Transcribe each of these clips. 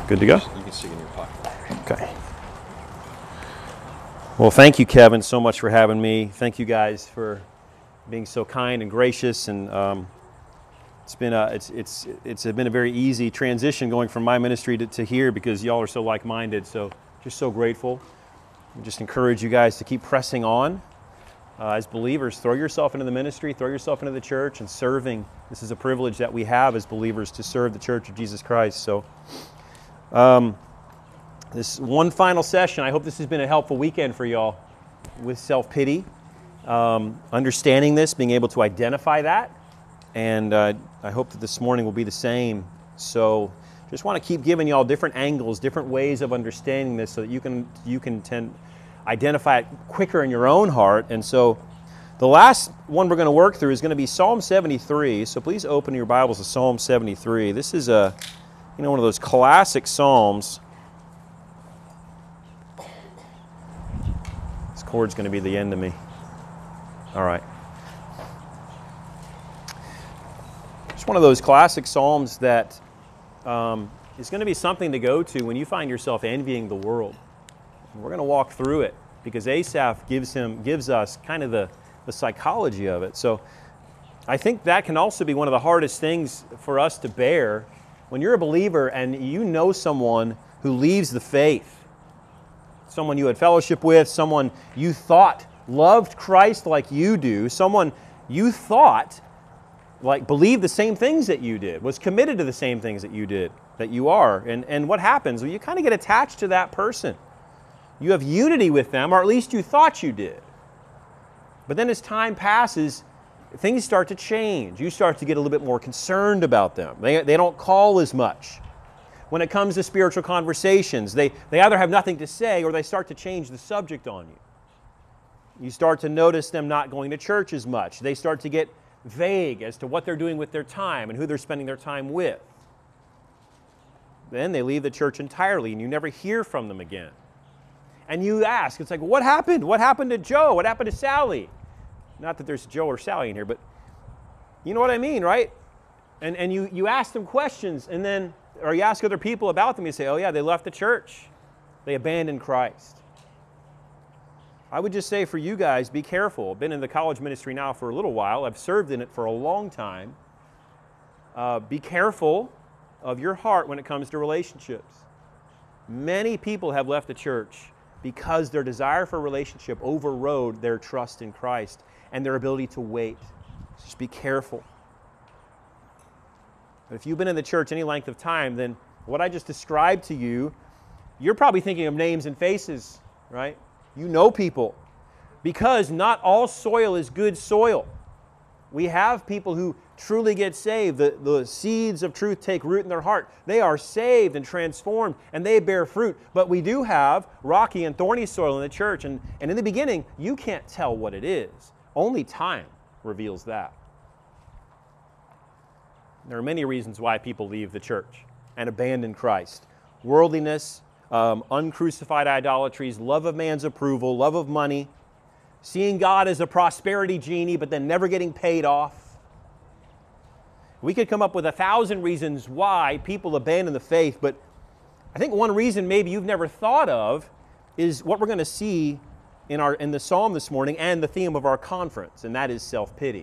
Good to go? You can stick it in your pocket. Okay. Well, thank you, Kevin, so much for having me. Thank you guys for being so kind and gracious, and it's been a very easy transition going from my ministry to here because y'all are so like-minded. So just so grateful. I just encourage you guys to keep pressing on as believers. Throw yourself into the ministry, throw yourself into the church, and serving. This is a privilege that we have as believers to serve the Church of Jesus Christ. So. This one final session. I hope this has been a helpful weekend for y'all with self-pity, understanding this, being able to identify that, and I hope that this morning will be the same. So just want to keep giving y'all different angles, different ways of understanding this so that you can identify it quicker in your own heart. And so the last one we're going to work through is going to be Psalm 73. So please open your Bibles to Psalm 73. This is one of those classic Psalms. This chord's going to be the end of me. All right. It's one of those classic Psalms that is going to be something to go to when you find yourself envying the world. And we're going to walk through it because Asaph gives us kind of the psychology of it. So I think that can also be one of the hardest things for us to bear. When you're a believer and you know someone who leaves the faith, someone you had fellowship with, someone you thought loved Christ like you do, someone you thought believed the same things that you did, was committed to the same things that you did, that you are. And what happens? Well, you kind of get attached to that person. You have unity with them, or at least you thought you did. But then as time passes, things start to change. You start to get a little bit more concerned about them. They don't call as much. When it comes to spiritual conversations, they either have nothing to say or they start to change the subject on you. You start to notice them not going to church as much. They start to get vague as to what they're doing with their time and who they're spending their time with. Then they leave the church entirely and you never hear from them again. And you ask, it's like, what happened? What happened to Joe? What happened to Sally? Not that there's Joe or Sally in here, but you know what I mean, right? And you ask them questions, and then, or you ask other people about them, you say, oh yeah, they left the church. They abandoned Christ. I would just say for you guys, be careful. I've been in the college ministry now for a little while. I've served in it for a long time. Be careful of your heart when it comes to relationships. Many people have left the church because their desire for a relationship overrode their trust in Christ and their ability to wait. Just be careful. But if you've been in the church any length of time, then what I just described to you, you're probably thinking of names and faces, right? You know people. Because not all soil is good soil. We have people who truly get saved. The seeds of truth take root in their heart. They are saved and transformed, and they bear fruit. But we do have rocky and thorny soil in the church, and in the beginning, you can't tell what it is. Only time reveals that. There are many reasons why people leave the church and abandon Christ. Worldliness, uncrucified idolatries, love of man's approval, love of money, seeing God as a prosperity genie, but then never getting paid off. We could come up with 1,000 reasons why people abandon the faith, but I think one reason maybe you've never thought of is what we're going to see in the psalm this morning and the theme of our conference, and that is self-pity.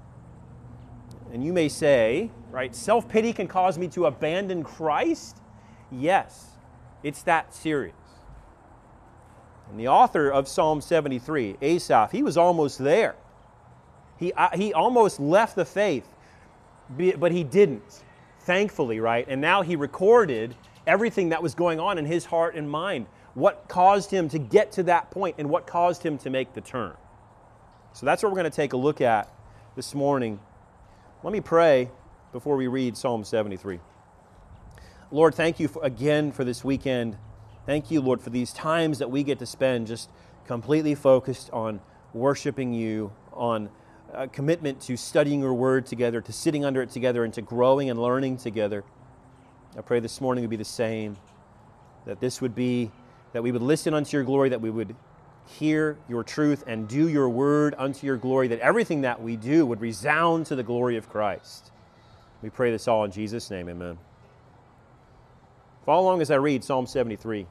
And you may say, right, self-pity can cause me to abandon Christ? Yes, it's that serious. And the author of Psalm 73, Asaph, he was almost there. He almost left the faith, but he didn't, thankfully, right? And now he recorded everything that was going on in his heart and mind, what caused him to get to that point and what caused him to make the turn. So that's what we're going to take a look at this morning. Let me pray before we read Psalm 73. Lord, thank you again for this weekend. Thank you, Lord, for these times that we get to spend just completely focused on worshiping you, on a commitment to studying your word together, to sitting under it together, and to growing and learning together. I pray this morning would be the same, that we would listen unto your glory, that we would hear your truth and do your word unto your glory, that everything that we do would resound to the glory of Christ. We pray this all in Jesus' name, amen. Follow along as I read Psalm 73.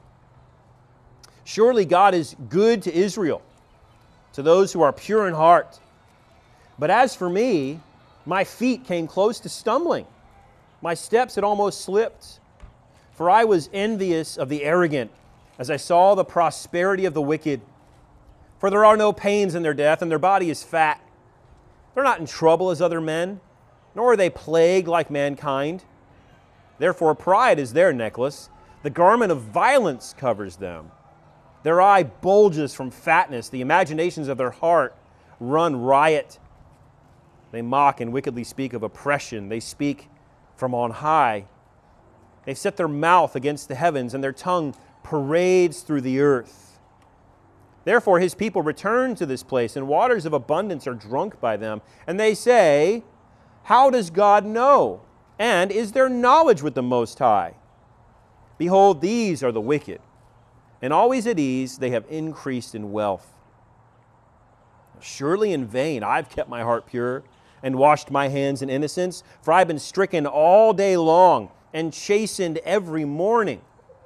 Surely God is good to Israel, to those who are pure in heart. But as for me, my feet came close to stumbling. My steps had almost slipped. For I was envious of the arrogant as I saw the prosperity of the wicked. For there are no pains in their death, and their body is fat. They're not in trouble as other men, nor are they plagued like mankind. Therefore pride is their necklace. The garment of violence covers them. Their eye bulges from fatness. The imaginations of their heart run riot. They mock and wickedly speak of oppression. They speak from on high. They set their mouth against the heavens, and their tongue parades through the earth. Therefore his people return to this place, and waters of abundance are drunk by them. And they say, how does God know? And is there knowledge with the Most High? Behold, these are the wicked, and always at ease they have increased in wealth. Surely in vain I've kept my heart pure and washed my hands in innocence, for I've been stricken all day long and chastened every morning.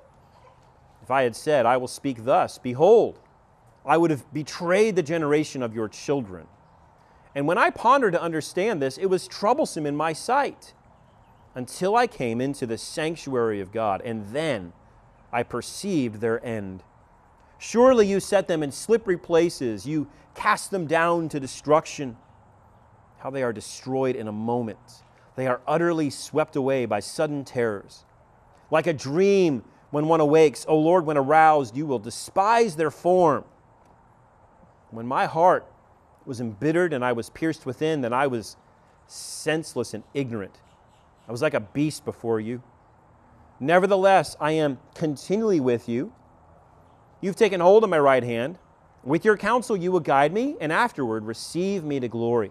If I had said, I will speak thus, behold, I would have betrayed the generation of your children. And when I pondered to understand this, it was troublesome in my sight, until I came into the sanctuary of God, and then I perceived their end. Surely you set them in slippery places. You cast them down to destruction. How they are destroyed in a moment. They are utterly swept away by sudden terrors. Like a dream when one awakes, O Lord, when aroused, you will despise their form. When my heart was embittered and I was pierced within, then I was senseless and ignorant. I was like a beast before you. Nevertheless, I am continually with you. You've taken hold of my right hand. With your counsel you will guide me, and afterward receive me to glory.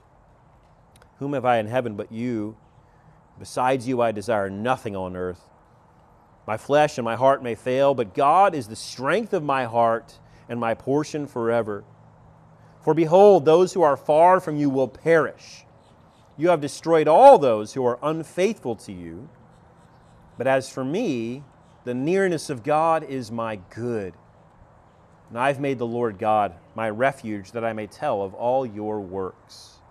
Whom have I in heaven but you? Besides you I desire nothing on earth. My flesh and my heart may fail, but God is the strength of my heart and my portion forever. For behold, those who are far from you will perish. You have destroyed all those who are unfaithful to you. But as for me, the nearness of God is my good. And I've made the Lord God my refuge, that I may tell of all your works.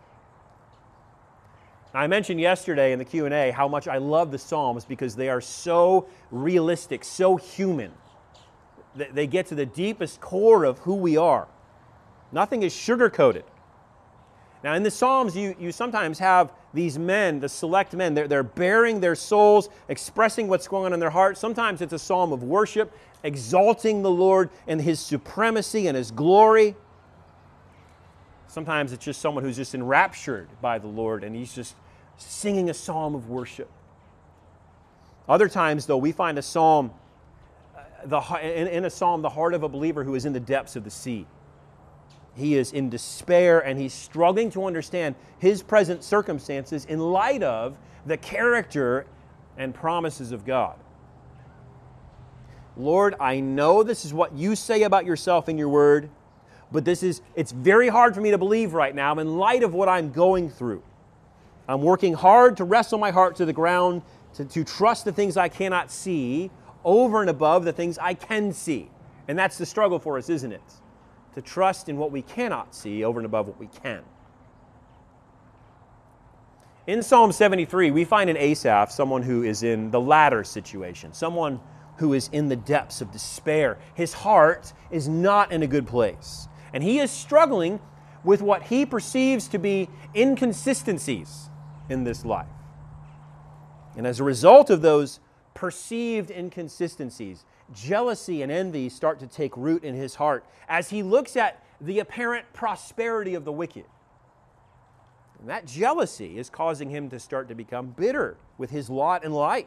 Now, I mentioned yesterday in the Q&A how much I love the Psalms because they are so realistic, so human. They get to the deepest core of who we are. Nothing is sugar-coated. Now, in the Psalms, you sometimes have these men, the select men, they're bearing their souls, expressing what's going on in their heart. Sometimes it's a psalm of worship, exalting the Lord and His supremacy and His glory. Sometimes it's just someone who's just enraptured by the Lord and he's just singing a psalm of worship. Other times, though, we find a psalm, in a psalm, the heart of a believer who is in the depths of the sea. He is in despair and he's struggling to understand his present circumstances in light of the character and promises of God. Lord, I know this is what you say about yourself in your word, but it's very hard for me to believe right now in light of what I'm going through. I'm working hard to wrestle my heart to the ground, to trust the things I cannot see over and above the things I can see. And that's the struggle for us, isn't it? To trust in what we cannot see over and above what we can. In Psalm 73, we find in Asaph someone who is in the latter situation, someone who is in the depths of despair. His heart is not in a good place, and he is struggling with what he perceives to be inconsistencies in this life. And as a result of those perceived inconsistencies, jealousy and envy start to take root in his heart as he looks at the apparent prosperity of the wicked. And that jealousy is causing him to start to become bitter with his lot in life.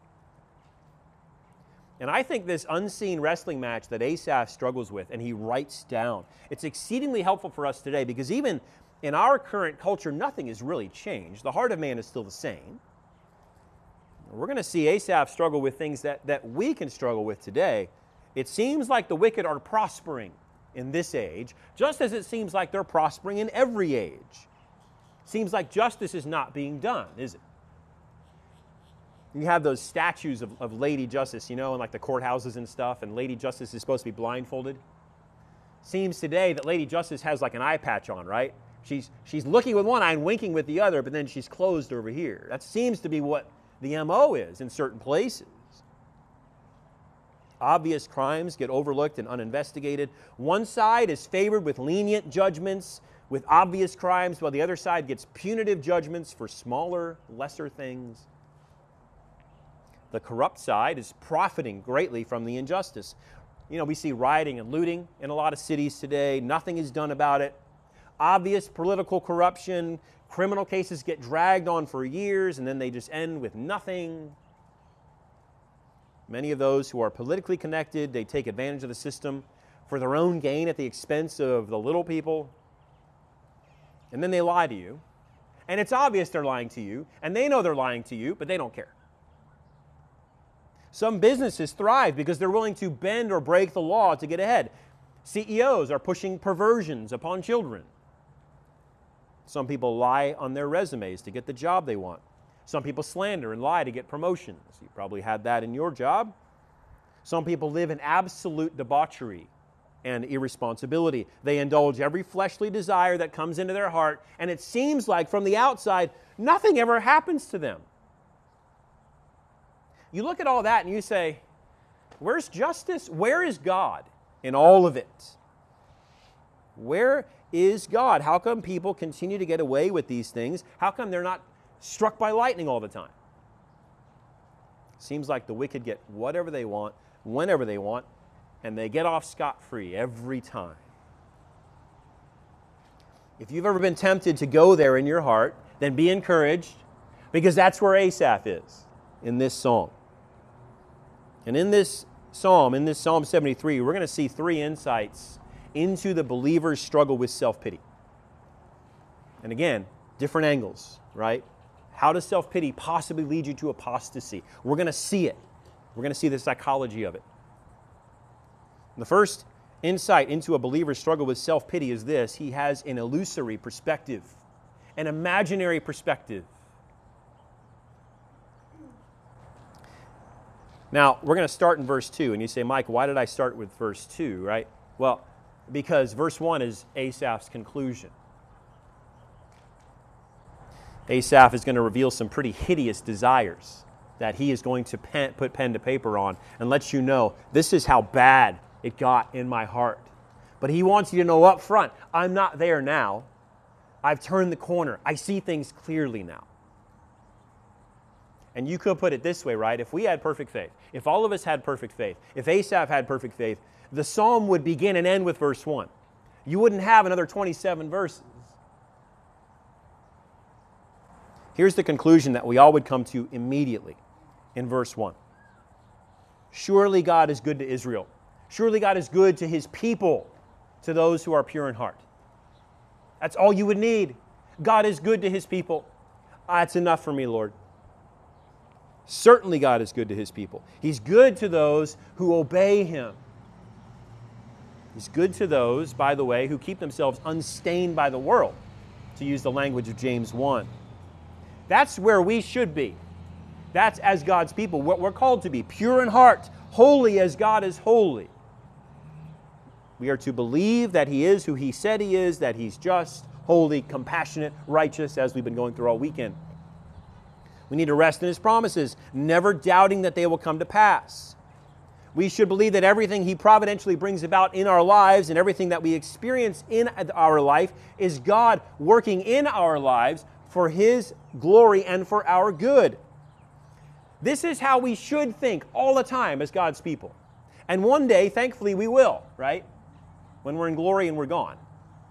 And I think this unseen wrestling match that Asaph struggles with and he writes down, it's exceedingly helpful for us today because even in our current culture, nothing has really changed. The heart of man is still the same. We're going to see Asaph struggle with things that we can struggle with today. It seems like the wicked are prospering in this age, just as it seems like they're prospering in every age. Seems like justice is not being done, is it? You have those statues of Lady Justice, in like the courthouses and stuff, and Lady Justice is supposed to be blindfolded. Seems today that Lady Justice has like an eye patch on, right? She's looking with one eye and winking with the other, but then she's closed over here. That seems to be what the MO is in certain places. Obvious crimes get overlooked and uninvestigated. One side is favored with lenient judgments with obvious crimes, while the other side gets punitive judgments for smaller, lesser things. The corrupt side is profiting greatly from the injustice. We see rioting and looting in a lot of cities today. Nothing is done about it. Obvious political corruption. Criminal cases get dragged on for years, and then they just end with nothing. Many of those who are politically connected, they take advantage of the system for their own gain at the expense of the little people. And then they lie to you. And it's obvious they're lying to you, and they know they're lying to you, but they don't care. Some businesses thrive because they're willing to bend or break the law to get ahead. CEOs are pushing perversions upon children. Some people lie on their resumes to get the job they want. Some people slander and lie to get promotions. You probably had that in your job. Some people live in absolute debauchery and irresponsibility. They indulge every fleshly desire that comes into their heart, and it seems like from the outside, nothing ever happens to them. You look at all that and you say, where's justice? Where is God in all of it? Where is God? How come people continue to get away with these things? How come they're not struck by lightning all the time? Seems like the wicked get whatever they want, whenever they want, and they get off scot-free every time. If you've ever been tempted to go there in your heart, then be encouraged, because that's where Asaph is in this psalm. And in this Psalm 73, we're going to see three insights into the believer's struggle with self-pity. And again, different angles, right? How does self-pity possibly lead you to apostasy? We're going to see it. We're going to see the psychology of it. The first insight into a believer's struggle with self-pity is this: he has an illusory perspective, an imaginary perspective. Now, we're going to start in verse 2, and you say, Mike, why did I start with verse 2, right? Well, because verse 1 is Asaph's conclusion. Asaph is going to reveal some pretty hideous desires that he is going to put pen to paper on and let you know, this is how bad it got in my heart. But he wants you to know up front, I'm not there now. I've turned the corner. I see things clearly now. And you could put it this way, right? If we had perfect faith, if all of us had perfect faith, if Asaph had perfect faith, the psalm would begin and end with verse 1. You wouldn't have another 27 verses. Here's the conclusion that we all would come to immediately in verse 1. Surely God is good to Israel. Surely God is good to His people, to those who are pure in heart. That's all you would need. God is good to His people. That's enough for me, Lord. Certainly God is good to His people. He's good to those who obey Him. He's good to those, by the way, who keep themselves unstained by the world, to use the language of James 1. That's where we should be. That's as God's people, what we're called to be, pure in heart, holy as God is holy. We are to believe that He is who He said He is, that He's just, holy, compassionate, righteous, as we've been going through all weekend. We need to rest in His promises, never doubting that they will come to pass. We should believe that everything He providentially brings about in our lives and everything that we experience in our life is God working in our lives for His glory and for our good. This is how we should think all the time as God's people. And one day, thankfully, we will, right? When we're in glory and we're gone.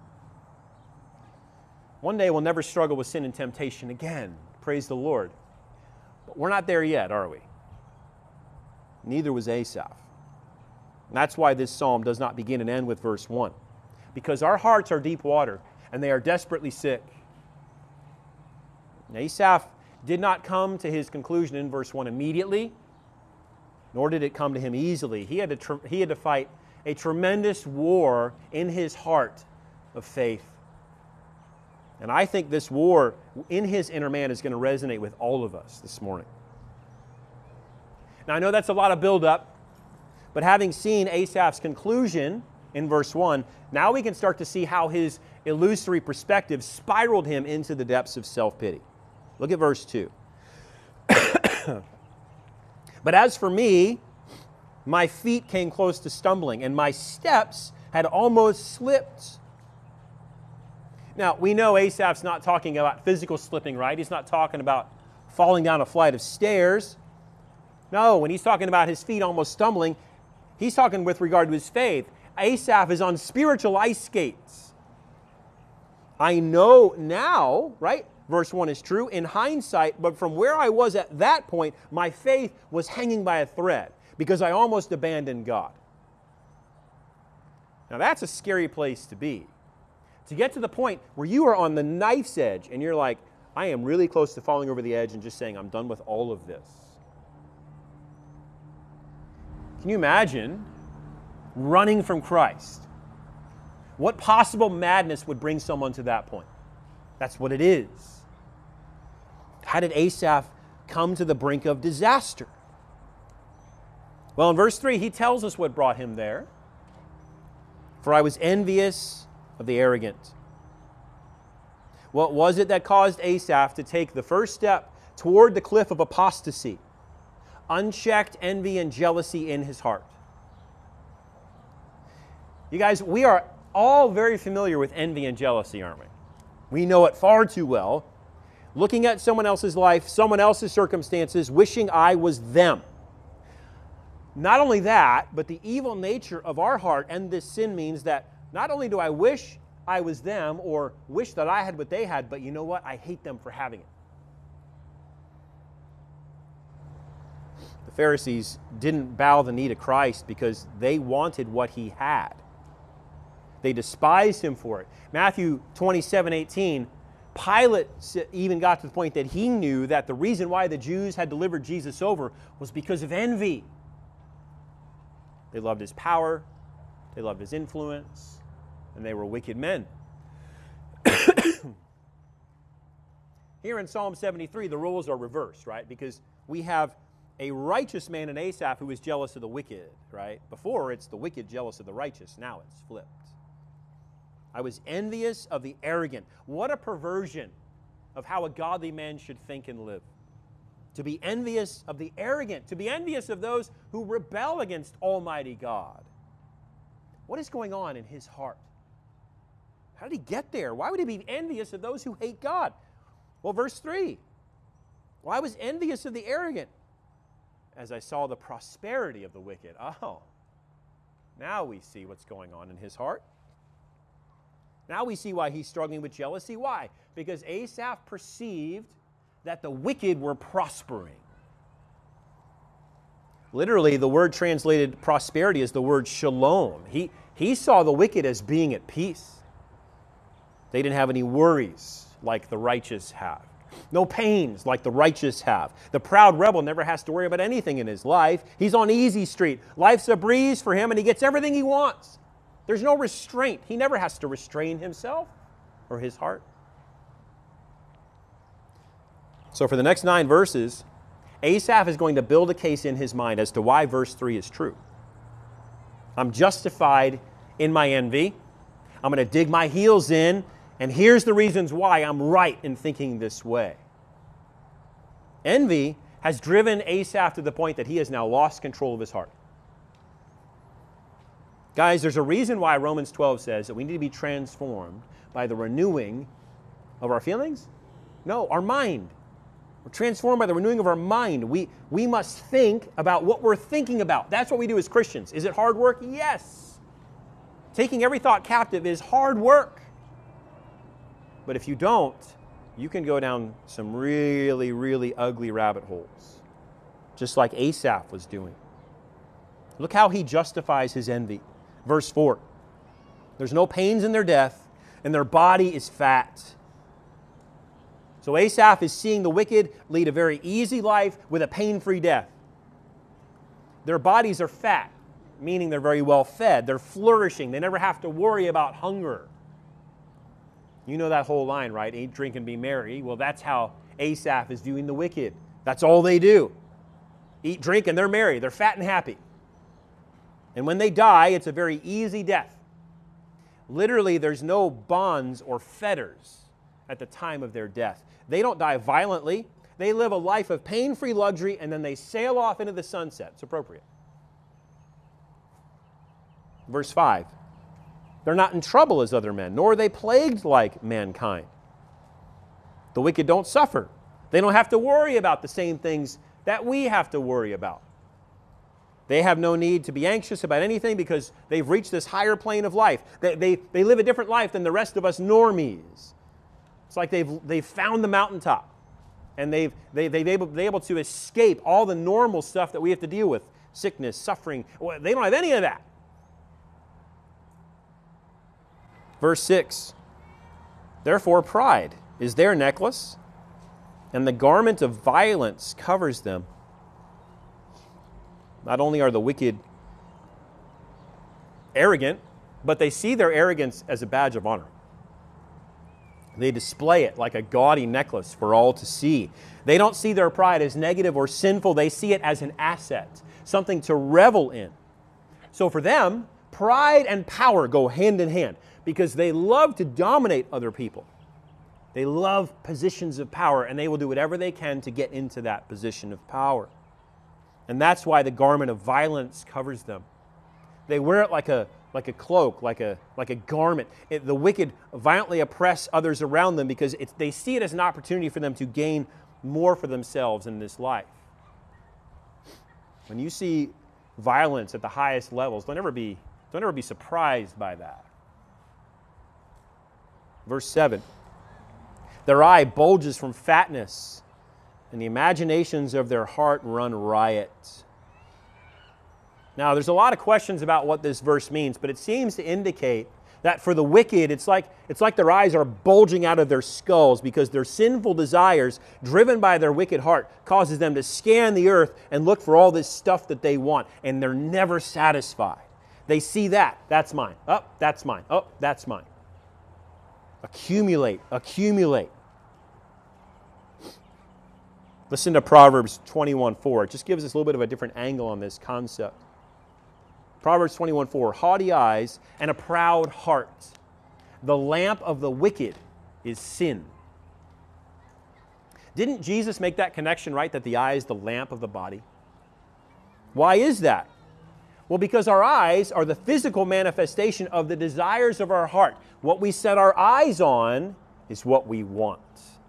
One day we'll never struggle with sin and temptation again. Praise the Lord. But we're not there yet, are we? Neither was Asaph. And that's why this psalm does not begin and end with verse 1. Because our hearts are deep water, and they are desperately sick. Now, Asaph did not come to his conclusion in verse 1 immediately, nor did it come to him easily. He had to fight a tremendous war in his heart of faith. And I think this war in his inner man is going to resonate with all of us this morning. Now, I know that's a lot of buildup, but having seen Asaph's conclusion in verse 1, now we can start to see how his illusory perspective spiraled him into the depths of self-pity. Look at verse 2. But as for me, my feet came close to stumbling, and my steps had almost slipped. Now, we know Asaph's not talking about physical slipping, right? He's not talking about falling down a flight of stairs. No, when he's talking about his feet almost stumbling, he's talking with regard to his faith. Asaph is on spiritual ice skates. I know now, right? Verse 1 is true in hindsight, but from where I was at that point, my faith was hanging by a thread because I almost abandoned God. Now that's a scary place to be. To get to the point where you are on the knife's edge and you're like, I am really close to falling over the edge and just saying, I'm done with all of this. Can you imagine running from Christ? What possible madness would bring someone to that point? That's what it is. How did Asaph come to the brink of disaster? Well, in verse 3, he tells us what brought him there. For I was envious of the arrogant. What was it that caused Asaph to take the first step toward the cliff of apostasy? Unchecked envy and jealousy in his heart. You guys, we are all very familiar with envy and jealousy, aren't we? We know it far too well. Looking at someone else's life, someone else's circumstances, wishing I was them. Not only that, but the evil nature of our heart and this sin means that not only do I wish I was them or wish that I had what they had, but you know what? I hate them for having it. The Pharisees didn't bow the knee to Christ because they wanted what he had. They despised him for it. Matthew 27:18, Pilate even got to the point that he knew that the reason why the Jews had delivered Jesus over was because of envy. They loved his power, they loved his influence, and they were wicked men. Here in Psalm 73, the roles are reversed, right? Because we have a righteous man in Asaph who is jealous of the wicked, right? Before, it's the wicked jealous of the righteous. Now it's flipped. I was envious of the arrogant. What a perversion of how a godly man should think and live. To be envious of the arrogant, to be envious of those who rebel against Almighty God. What is going on in his heart? How did he get there? Why would he be envious of those who hate God? Well, verse 3. Well, I was envious of the arrogant as I saw the prosperity of the wicked. Oh, now we see what's going on in his heart. Now we see why he's struggling with jealousy. Why? Because Asaph perceived that the wicked were prospering. Literally, the word translated prosperity is the word shalom. He saw the wicked as being at peace. They didn't have any worries like the righteous have. No pains like the righteous have. The proud rebel never has to worry about anything in his life. He's on easy street. Life's a breeze for him and he gets everything he wants. There's no restraint. He never has to restrain himself or his heart. So for the next 9 verses, Asaph is going to build a case in his mind as to why verse 3 is true. I'm justified in my envy. I'm going to dig my heels in, and here's the reasons why I'm right in thinking this way. Envy has driven Asaph to the point that he has now lost control of his heart. Guys, there's a reason why Romans 12 says that we need to be transformed by the renewing of our feelings? No, our mind. We're transformed by the renewing of our mind. We must think about what we're thinking about. That's what we do as Christians. Is it hard work? Yes. Taking every thought captive is hard work. But if you don't, you can go down some really, really ugly rabbit holes, just like Asaph was doing. Look how he justifies his envy. Verse 4, there's no pains in their death, and their body is fat. So Asaph is seeing the wicked lead a very easy life with a pain-free death. Their bodies are fat, meaning they're very well fed. They're flourishing. They never have to worry about hunger. You know that whole line, right? Eat, drink, and be merry. Well, that's how Asaph is viewing the wicked. That's all they do. eat, drink, and they're merry. They're fat and happy. And when they die, it's a very easy death. Literally, there's no bonds or fetters at the time of their death. They don't die violently. They live a life of pain-free luxury, and then they sail off into the sunset. It's appropriate. Verse 5. They're not in trouble as other men, nor are they plagued like mankind. The wicked don't suffer. They don't have to worry about the same things that we have to worry about. They have no need to be anxious about anything because they've reached this higher plane of life. They live a different life than the rest of us normies. It's like they've found the mountaintop, and they've able to escape all the normal stuff that we have to deal with, sickness, suffering. Well, they don't have any of that. Verse 6, therefore pride is their necklace, and the garment of violence covers them. Not only are the wicked arrogant, but they see their arrogance as a badge of honor. They display it like a gaudy necklace for all to see. They don't see their pride as negative or sinful. They see it as an asset, something to revel in. So for them, pride and power go hand in hand because they love to dominate other people. They love positions of power, and they will do whatever they can to get into that position of power. And that's why the garment of violence covers them. They wear it like a cloak, like a garment. The wicked violently oppress others around them because they see it as an opportunity for them to gain more for themselves in this life. When you see violence at the highest levels, don't ever be surprised by that. Verse 7, their eye bulges from fatness, and the imaginations of their heart run riot. Now, there's a lot of questions about what this verse means, but it seems to indicate that for the wicked, it's like their eyes are bulging out of their skulls because their sinful desires, driven by their wicked heart, causes them to scan the earth and look for all this stuff that they want, and they're never satisfied. They see that. That's mine. Oh, that's mine. Oh, that's mine. Accumulate. Listen to Proverbs 21:4. It just gives us a little bit of a different angle on this concept. Proverbs 21:4, haughty eyes and a proud heart. The lamp of the wicked is sin. Didn't Jesus make that connection, right? That the eye is the lamp of the body? Why is that? Well, because our eyes are the physical manifestation of the desires of our heart. What we set our eyes on is what we want.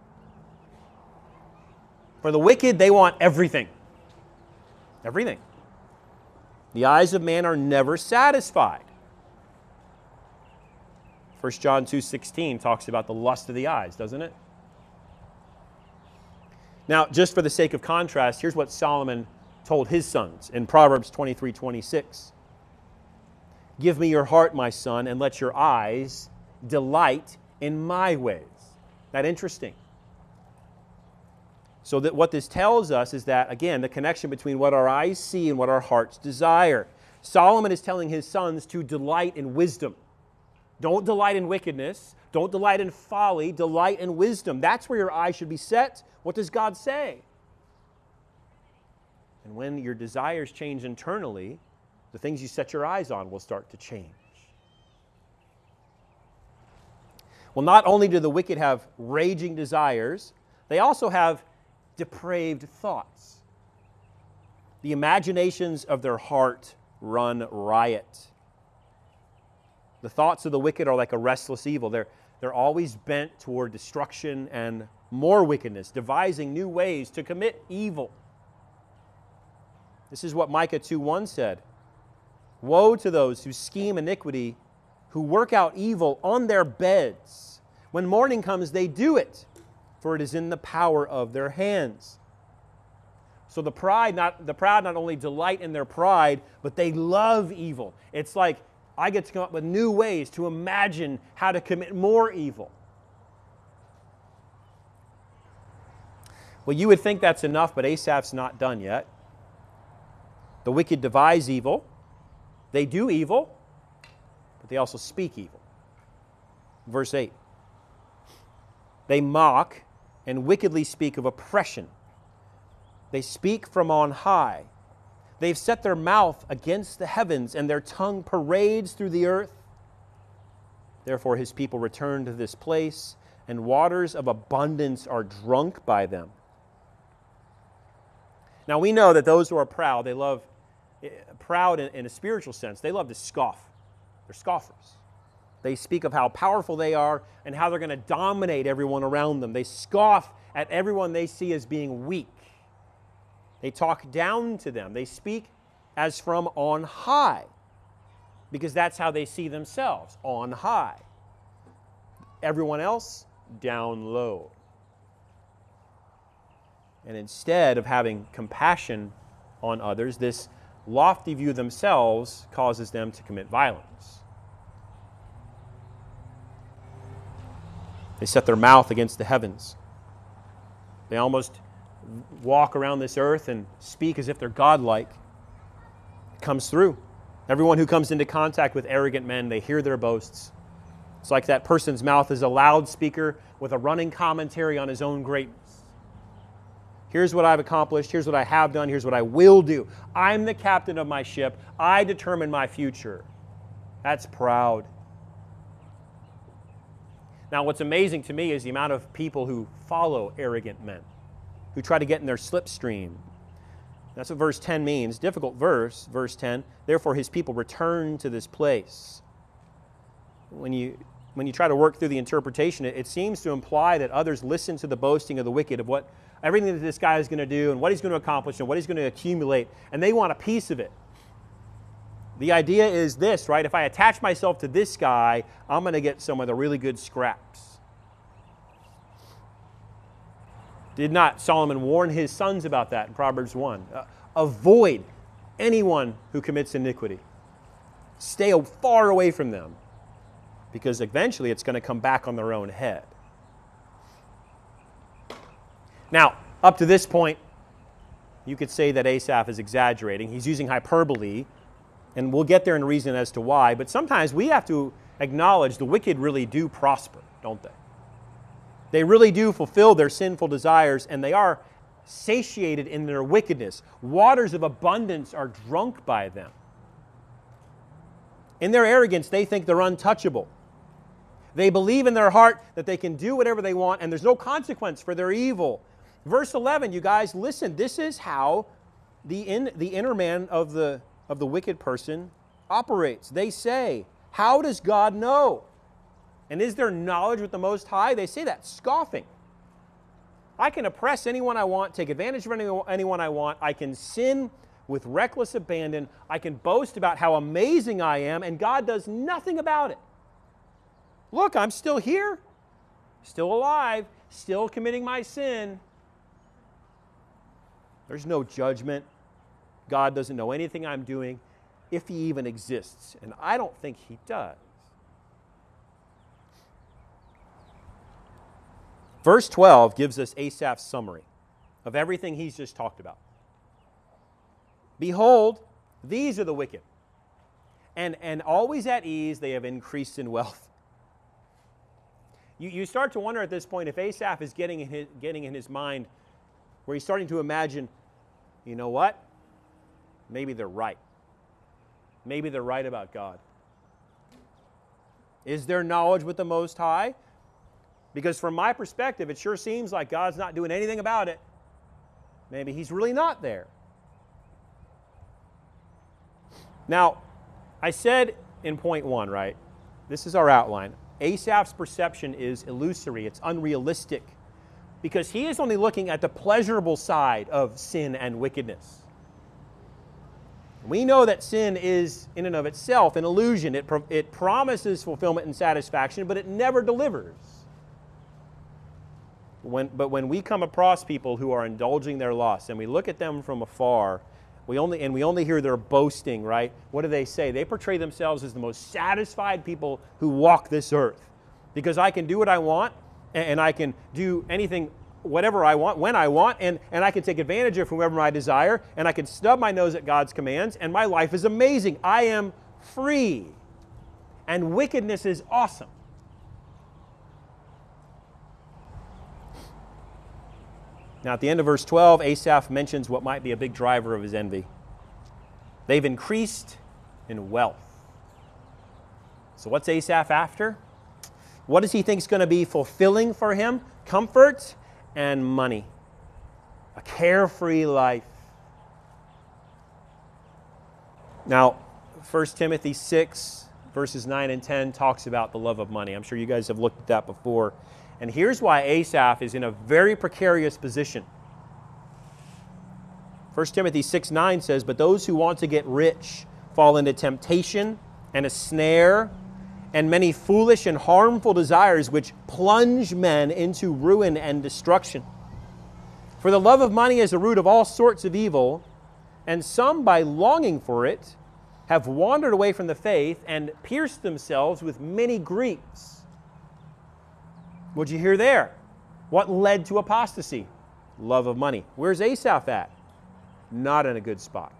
For the wicked, they want everything. Everything. The eyes of man are never satisfied. 1 John 2:16 talks about the lust of the eyes, doesn't it? Now, just for the sake of contrast, here's what Solomon told his sons in Proverbs 23:26. Give me your heart, my son, and let your eyes delight in my ways. Isn't that interesting? So that what this tells us is that, again, the connection between what our eyes see and what our hearts desire. Solomon is telling his sons to delight in wisdom. Don't delight in wickedness. Don't delight in folly. Delight in wisdom. That's where your eyes should be set. What does God say? And when your desires change internally, the things you set your eyes on will start to change. Well, not only do the wicked have raging desires, they also have depraved thoughts. The imaginations of their heart run riot. The thoughts of the wicked are like a restless evil. They're always bent toward destruction and more wickedness, devising new ways to commit evil. This is what Micah 2:1 said. Woe to those who scheme iniquity, who work out evil on their beds. When morning comes, they do it, for it is in the power of their hands. So the proud not only delight in their pride, but they love evil. It's like I get to come up with new ways to imagine how to commit more evil. Well, you would think that's enough, but Asaph's not done yet. The wicked devise evil. They do evil, but they also speak evil. Verse 8. They mock and wickedly speak of oppression. They speak from on high. They've set their mouth against the heavens, and their tongue parades through the earth. Therefore his people return to this place, and waters of abundance are drunk by them. Now we know that those who are proud, they love, proud in a spiritual sense, they love to scoff. They're scoffers. They speak of how powerful they are and how they're going to dominate everyone around them. They scoff at everyone they see as being weak. They talk down to them. They speak as from on high, because that's how they see themselves, on high. Everyone else, down low. And instead of having compassion on others, this lofty view of themselves causes them to commit violence. They set their mouth against the heavens. They almost walk around this earth and speak as if they're godlike. It comes through. Everyone who comes into contact with arrogant men, they hear their boasts. It's like that person's mouth is a loudspeaker with a running commentary on his own greatness. Here's what I've accomplished. Here's what I have done. Here's what I will do. I'm the captain of my ship. I determine my future. That's proud. Now, what's amazing to me is the amount of people who follow arrogant men, who try to get in their slipstream. That's what verse 10 means. Difficult verse, verse 10. Therefore, his people return to this place. When you try to work through the interpretation, it seems to imply that others listen to the boasting of the wicked, of what everything that this guy is going to do and what he's going to accomplish and what he's going to accumulate, and they want a piece of it. The idea is this, right? If I attach myself to this guy, I'm going to get some of the really good scraps. Did not Solomon warn his sons about that in Proverbs 1? Avoid anyone who commits iniquity. Stay far away from them, because eventually it's going to come back on their own head. Now, up to this point, you could say that Asaph is exaggerating. He's using hyperbole, and we'll get there in reason as to why. But sometimes we have to acknowledge the wicked really do prosper, don't they? They really do fulfill their sinful desires, and they are satiated in their wickedness. Waters of abundance are drunk by them. In their arrogance, they think they're untouchable. They believe in their heart that they can do whatever they want, and there's no consequence for their evil. Verse 11, you guys, listen. This is how the inner man of the wicked person operates. They say, how does God know? And is there knowledge with the Most High? They say that, scoffing. I can oppress anyone I want, take advantage of anyone I want. I can sin with reckless abandon. I can boast about how amazing I am, and God does nothing about it. Look, I'm still here, still alive, still committing my sin. There's no judgment. God doesn't know anything I'm doing, if he even exists. And I don't think he does. Verse 12 gives us Asaph's summary of everything he's just talked about. Behold, these are the wicked, and always at ease they have increased in wealth. You start to wonder at this point if Asaph is getting in his mind where he's starting to imagine, you know what? Maybe they're right. Maybe they're right about God. Is there knowledge with the Most High? Because from my perspective, it sure seems like God's not doing anything about it. Maybe he's really not there. Now, I said in point 1, right? This is our outline. Asaph's perception is illusory. It's unrealistic, because he is only looking at the pleasurable side of sin and wickedness. We know that sin is, in and of itself, an illusion. It promises fulfillment and satisfaction, but it never delivers. But when we come across people who are indulging their lusts, and we look at them from afar, we only hear their boasting, right? What do they say? They portray themselves as the most satisfied people who walk this earth, because I can do what I want, and I can do anything, whatever I want, when I want, and I can take advantage of whomever I desire, and I can stub my nose at God's commands, and my life is amazing. I am free, and wickedness is awesome. Now, at the end of verse 12, Asaph mentions what might be a big driver of his envy. They've increased in wealth. So what's Asaph after? What does he think is going to be fulfilling for him? Comfort and money. A carefree life. Now, 1 Timothy 6, verses 9 and 10 talks about the love of money. I'm sure you guys have looked at that before. And here's why Asaph is in a very precarious position. 1 Timothy 6:9 says, "But those who want to get rich fall into temptation and a snare and many foolish and harmful desires which plunge men into ruin and destruction. For the love of money is the root of all sorts of evil, and some, by longing for it, have wandered away from the faith and pierced themselves with many griefs." What'd you hear there? What led to apostasy? Love of money. Where's Asaph at? Not in a good spot.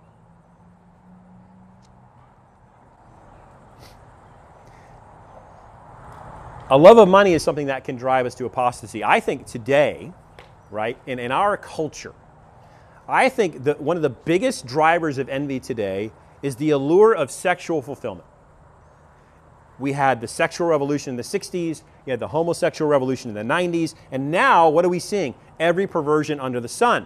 A love of money is something that can drive us to apostasy. I think today, right, in our culture, I think that one of the biggest drivers of envy today is the allure of sexual fulfillment. We had the sexual revolution in the 60s, you had the homosexual revolution in the 90s, and now what are we seeing? Every perversion under the sun.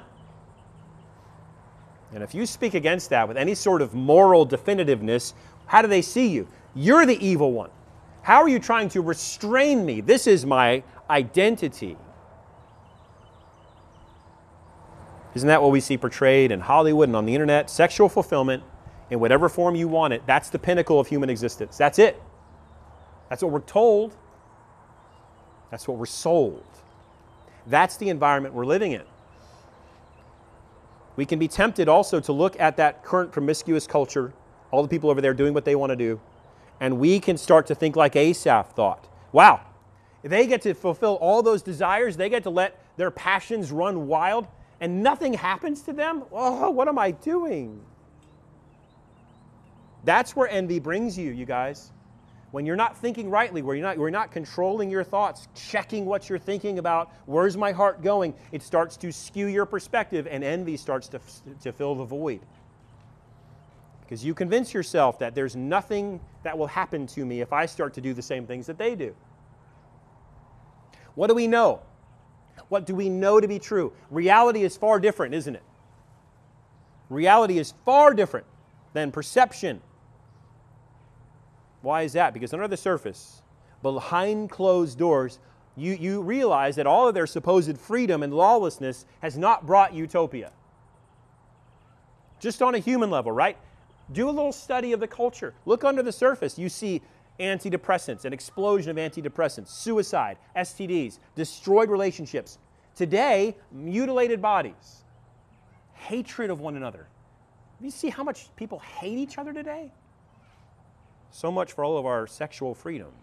And if you speak against that with any sort of moral definitiveness, how do they see you? You're the evil one. How are you trying to restrain me? This is my identity. Isn't that what we see portrayed in Hollywood and on the internet? Sexual fulfillment, in whatever form you want it, that's the pinnacle of human existence. That's it. That's what we're told. That's what we're sold. That's the environment we're living in. We can be tempted also to look at that current promiscuous culture, all the people over there doing what they want to do, and we can start to think like Asaph thought. Wow, if they get to fulfill all those desires, they get to let their passions run wild, and nothing happens to them? Oh, what am I doing? That's where envy brings you, you guys. When you're not thinking rightly, where you're not controlling your thoughts, checking what you're thinking about, where's my heart going, it starts to skew your perspective, and envy starts to fill the void. Because you convince yourself that there's nothing that will happen to me if I start to do the same things that they do. What do we know? What do we know to be true? Reality is far different, isn't it? Reality is far different than perception. Why is that? Because under the surface, behind closed doors, you realize that all of their supposed freedom and lawlessness has not brought utopia. Just on a human level, right? Do a little study of the culture. Look under the surface. You see antidepressants, an explosion of antidepressants, suicide, STDs, destroyed relationships. Today, mutilated bodies, hatred of one another. You see how much people hate each other today? So much for all of our sexual freedom.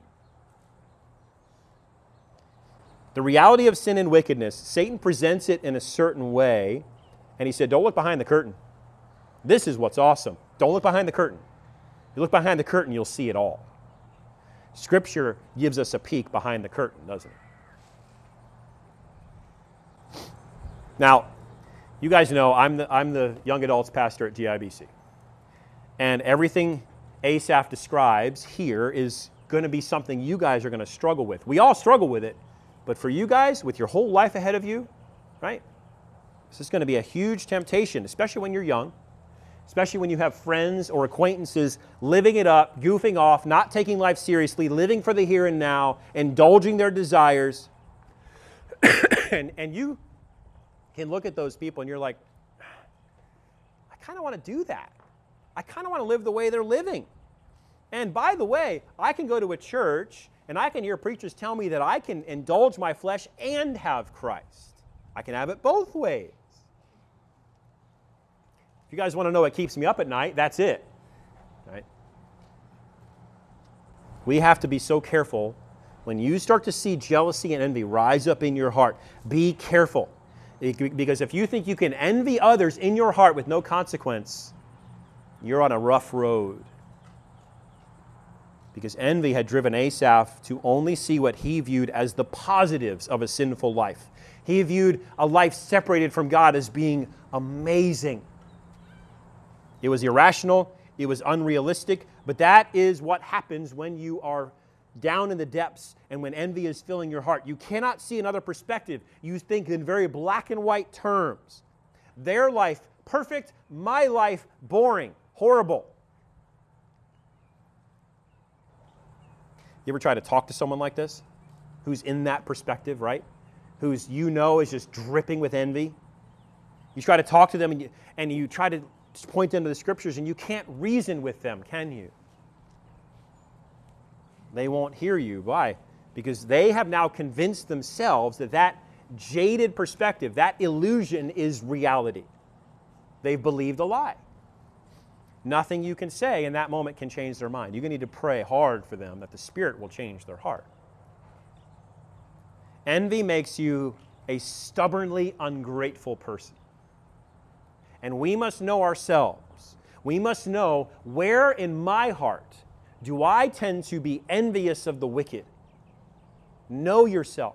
The reality of sin and wickedness, Satan presents it in a certain way, and he said, don't look behind the curtain. This is what's awesome. Don't look behind the curtain. If you look behind the curtain, you'll see it all. Scripture gives us a peek behind the curtain, doesn't it? Now, you guys know I'm the young adults pastor at GIBC. And everything Asaph describes here is going to be something you guys are going to struggle with. We all struggle with it, but for you guys, with your whole life ahead of you, right? This is going to be a huge temptation, especially when you're young, especially when you have friends or acquaintances living it up, goofing off, not taking life seriously, living for the here and now, indulging their desires. and you can look at those people and you're like, I kind of want to do that. I kind of want to live the way they're living. And by the way, I can go to a church and I can hear preachers tell me that I can indulge my flesh and have Christ. I can have it both ways. If you guys want to know what keeps me up at night, that's it. Right? We have to be so careful. When you start to see jealousy and envy rise up in your heart, be careful. Because if you think you can envy others in your heart with no consequence, you're on a rough road. Because envy had driven Asaph to only see what he viewed as the positives of a sinful life. He viewed a life separated from God as being amazing. It was irrational, it was unrealistic, but that is what happens when you are down in the depths and when envy is filling your heart. You cannot see another perspective. You think in very black and white terms. Their life, perfect. My life, boring, horrible. You ever try to talk to someone like this? Who's in that perspective, right? Who's, is just dripping with envy? You try to talk to them and you try to point them to the Scriptures and you can't reason with them, can you? They won't hear you. Why? Because they have now convinced themselves that jaded perspective, that illusion is reality. They've believed a lie. Nothing you can say in that moment can change their mind. You're going to need to pray hard for them that the Spirit will change their heart. Envy makes you a stubbornly ungrateful person. And we must know ourselves. We must know where in my heart do I tend to be envious of the wicked. Know yourself.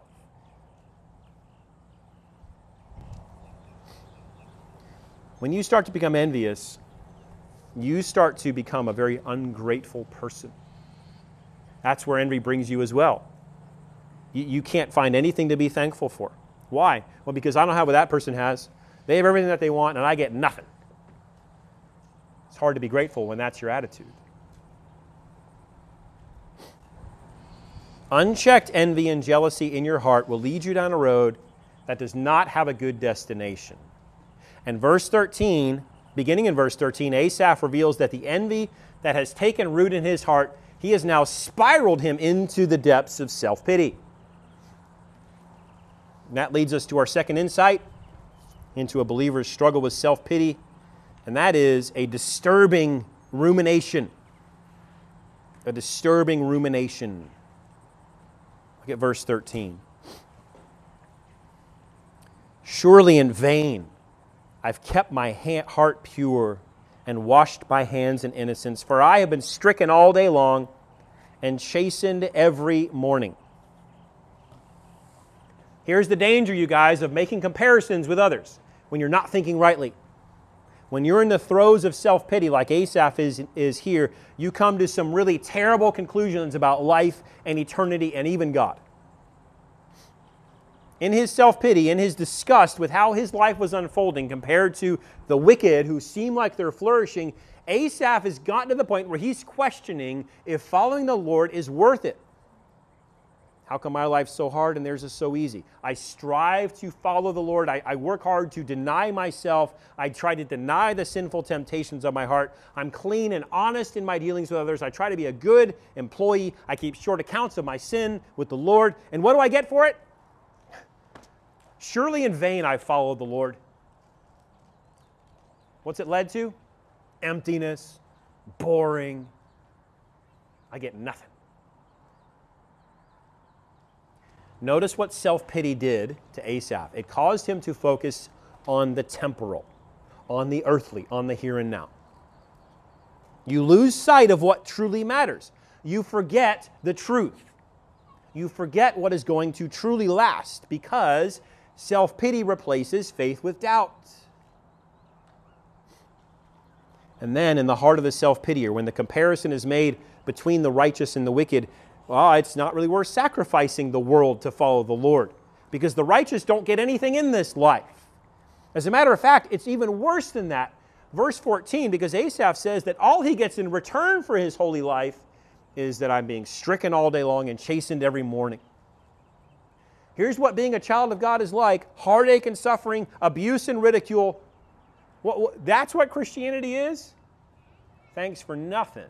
When you start to become envious, you start to become a very ungrateful person. That's where envy brings you as well. You can't find anything to be thankful for. Why? Well, because I don't have what that person has. They have everything that they want, and I get nothing. It's hard to be grateful when that's your attitude. Unchecked envy and jealousy in your heart will lead you down a road that does not have a good destination. And verse 13, beginning in verse 13, Asaph reveals that the envy that has taken root in his heart, he has now spiraled him into the depths of self-pity. And that leads us to our second insight into a believer's struggle with self-pity, and that is a disturbing rumination. A disturbing rumination. Look at verse 13. Surely in vain I've kept my heart pure and washed my hands in innocence, for I have been stricken all day long and chastened every morning. Here's the danger, you guys, of making comparisons with others when you're not thinking rightly. When you're in the throes of self-pity, like Asaph is here, you come to some really terrible conclusions about life and eternity and even God. In his self-pity, in his disgust with how his life was unfolding compared to the wicked who seem like they're flourishing, Asaph has gotten to the point where he's questioning if following the Lord is worth it. How come my life's so hard and theirs is so easy? I strive to follow the Lord. I work hard to deny myself. I try to deny the sinful temptations of my heart. I'm clean and honest in my dealings with others. I try to be a good employee. I keep short accounts of my sin with the Lord. And what do I get for it? Surely in vain I followed the Lord. What's it led to? Emptiness, boring. I get nothing. Notice what self-pity did to Asaph. It caused him to focus on the temporal, on the earthly, on the here and now. You lose sight of what truly matters. You forget the truth. You forget what is going to truly last because self-pity replaces faith with doubt. And then in the heart of the self-pitier, when the comparison is made between the righteous and the wicked, well, it's not really worth sacrificing the world to follow the Lord because the righteous don't get anything in this life. As a matter of fact, it's even worse than that. Verse 14, because Asaph says that all he gets in return for his holy life is that I'm being stricken all day long and chastened every morning. Here's what being a child of God is like: heartache and suffering, abuse and ridicule. That's what Christianity is? Thanks for nothing.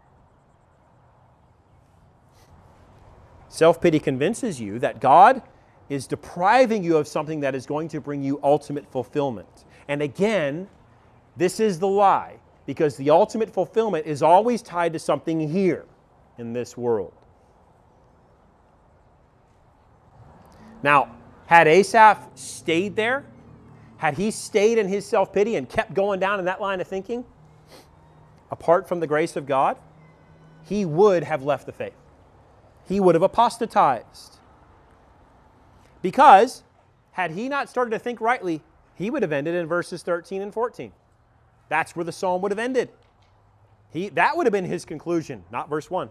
Self-pity convinces you that God is depriving you of something that is going to bring you ultimate fulfillment. And again, this is the lie, because the ultimate fulfillment is always tied to something here in this world. Now, had Asaph stayed there, had he stayed in his self-pity and kept going down in that line of thinking, apart from the grace of God, he would have left the faith. He would have apostatized. Because had he not started to think rightly, he would have ended in verses 13 and 14. That's where the psalm would have ended. That would have been his conclusion, not verse 1.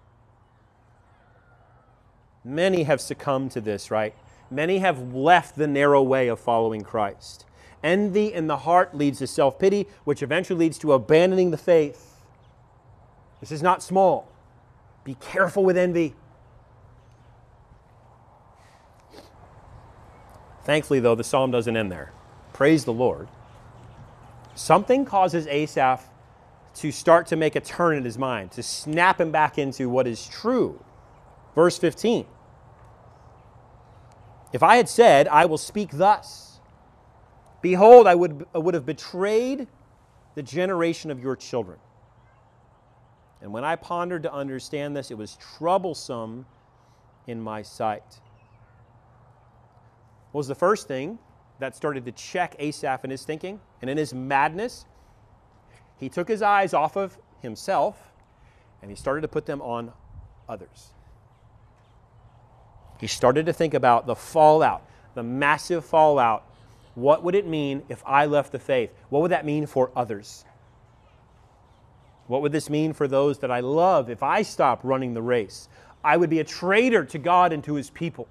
Many have succumbed to this, right? Many have left the narrow way of following Christ. Envy in the heart leads to self-pity, which eventually leads to abandoning the faith. This is not small. Be careful with envy. Thankfully, though, the psalm doesn't end there. Praise the Lord. Something causes Asaph to start to make a turn in his mind, to snap him back into what is true. Verse 15. If I had said, I will speak thus, behold, I would have betrayed the generation of your children. And when I pondered to understand this, it was troublesome in my sight. What was the first thing that started to check Asaph in his thinking? And in his madness, he took his eyes off of himself and he started to put them on others. He started to think about the fallout, the massive fallout. What would it mean if I left the faith? What would that mean for others? What would this mean for those that I love if I stopped running the race? I would be a traitor to God and to his people.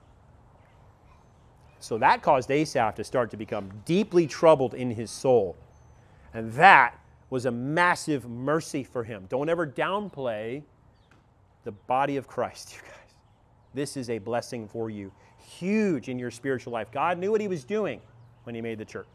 So that caused Asaph to start to become deeply troubled in his soul. And that was a massive mercy for him. Don't ever downplay the body of Christ, you guys. This is a blessing for you. Huge in your spiritual life. God knew what he was doing when he made the church.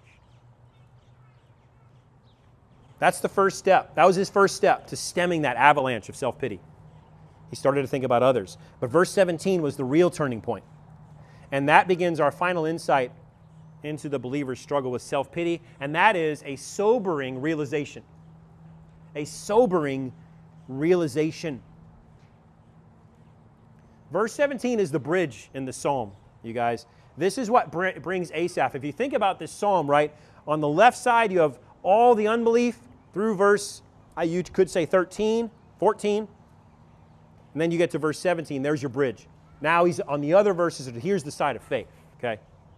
That's the first step. That was his first step to stemming that avalanche of self-pity. He started to think about others. But verse 17 was the real turning point. And that begins our final insight into the believer's struggle with self-pity, and that is a sobering realization. A sobering realization. Verse 17 is the bridge in the psalm, you guys. This is what brings Asaph. If you think about this psalm, right, on the left side you have all the unbelief through verse, you could say 13, 14, and then you get to verse 17. There's your bridge. Now he's on the other verses. Here's the side of faith, okay?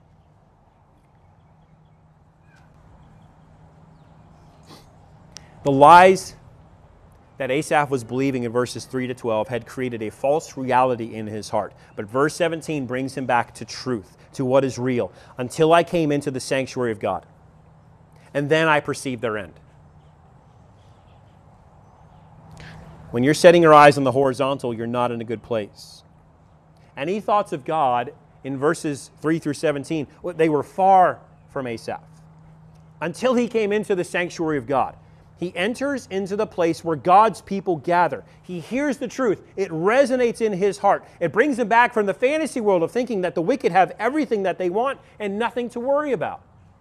The lies that Asaph was believing in verses 3 to 12 had created a false reality in his heart. But verse 17 brings him back to truth, to what is real. Until I came into the sanctuary of God, and then I perceived their end. When you're setting your eyes on the horizontal, you're not in a good place. Any thoughts of God in verses 3 through 17, they were far from Asaph. Until he came into the sanctuary of God. He enters into the place where God's people gather. He hears the truth. It resonates in his heart. It brings him back from the fantasy world of thinking that the wicked have everything that they want and nothing to worry about.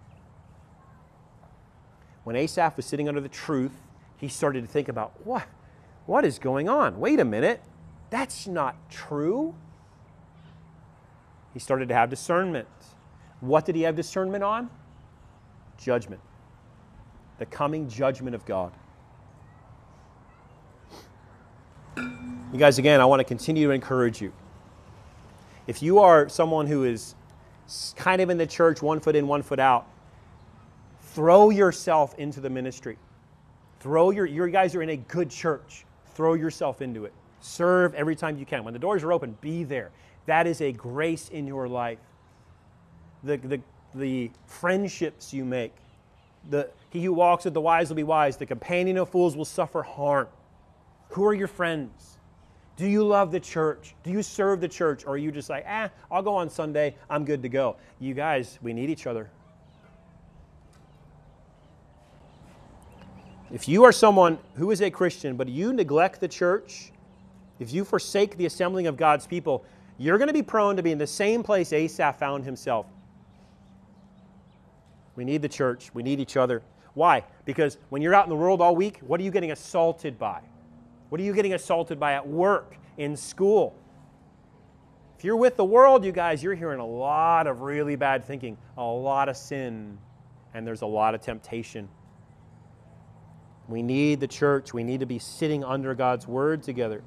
When Asaph was sitting under the truth, he started to think about, what is going on? Wait a minute. That's not true. He started to have discernment. What did he have discernment on? Judgment. The coming judgment of God. You guys, again, I want to continue to encourage you. If you are someone who is kind of in the church, 1 foot in, 1 foot out, throw yourself into the ministry. You guys are in a good church. Throw yourself into it. Serve every time you can. When the doors are open, be there. That is a grace in your life. The friendships you make. He who walks with the wise will be wise. The companion of fools will suffer harm. Who are your friends? Do you love the church? Do you serve the church? Or are you just like, I'll go on Sunday. I'm good to go. You guys, we need each other. If you are someone who is a Christian, but you neglect the church, if you forsake the assembling of God's people, you're going to be prone to be in the same place Asaph found himself. We need the church. We need each other. Why? Because when you're out in the world all week, what are you getting assaulted by? What are you getting assaulted by at work, in school? If you're with the world, you guys, you're hearing a lot of really bad thinking, a lot of sin, and there's a lot of temptation. We need the church. We need to be sitting under God's Word together.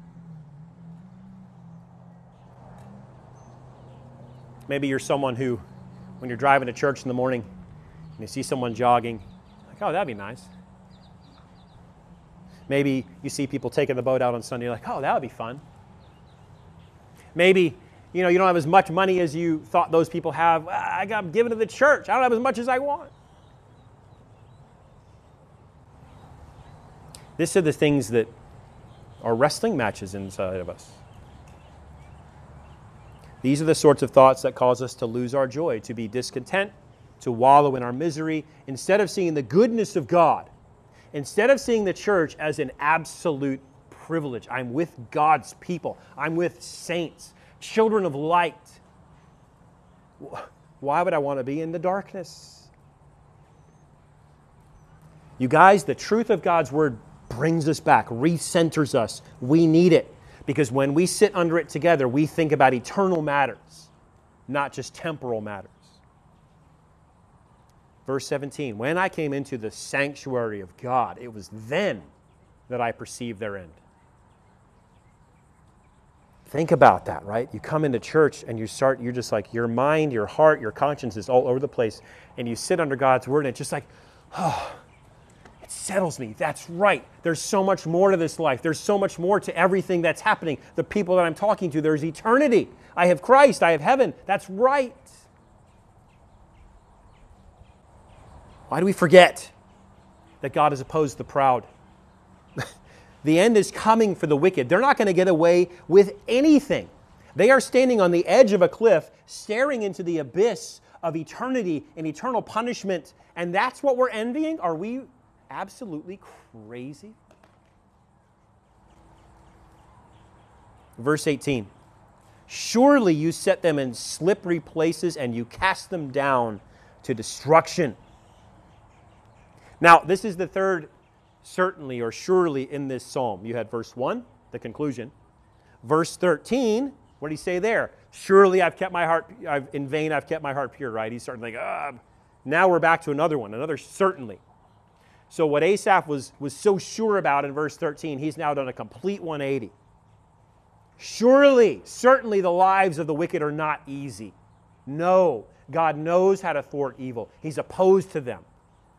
Maybe you're someone who, when you're driving to church in the morning, and you see someone jogging, like, oh, that'd be nice. Maybe you see people taking the boat out on Sunday, you're like, oh, that would be fun. Maybe, you don't have as much money as you thought those people have. I got given to the church. I don't have as much as I want. These are the things that are wrestling matches inside of us. These are the sorts of thoughts that cause us to lose our joy, to be discontent, to wallow in our misery, instead of seeing the goodness of God, instead of seeing the church as an absolute privilege. I'm with God's people. I'm with saints, children of light. Why would I want to be in the darkness? You guys, the truth of God's Word brings us back, recenters us. We need it. Because when we sit under it together, we think about eternal matters, not just temporal matters. Verse 17, when I came into the sanctuary of God, it was then that I perceived their end. Think about that, right? You come into church and you're just like, your mind, your heart, your conscience is all over the place. And you sit under God's Word and it's just like, oh, it settles me. That's right. There's so much more to this life. There's so much more to everything that's happening. The people that I'm talking to, there's eternity. I have Christ. I have heaven. That's right. Why do we forget that God is opposed to the proud? The end is coming for the wicked. They're not going to get away with anything. They are standing on the edge of a cliff, staring into the abyss of eternity and eternal punishment. And that's what we're envying? Are we absolutely crazy? Verse 18. Surely you set them in slippery places and you cast them down to destruction. Now, this is the third certainly or surely in this psalm. You had verse 1, the conclusion. Verse 13, what did he say there? Surely I've kept my heart, in vain I've kept my heart pure, right? He's starting to think, now we're back to another one, another certainly. So what Asaph was so sure about in verse 13, he's now done a complete 180. Surely, certainly the lives of the wicked are not easy. No, God knows how to thwart evil. He's opposed to them.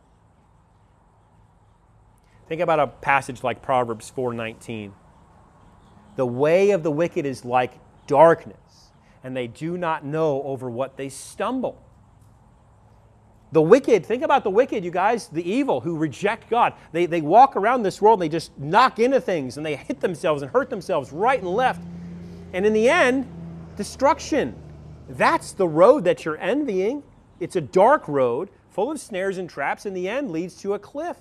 Think about a passage like Proverbs 4:19. The way of the wicked is like darkness, and they do not know over what they stumble. The wicked, think about the wicked, you guys, the evil who reject God. They walk around this world and they just knock into things and they hit themselves and hurt themselves right and left. And in the end, destruction. That's the road that you're envying. It's a dark road full of snares and traps. In the end, leads to a cliff.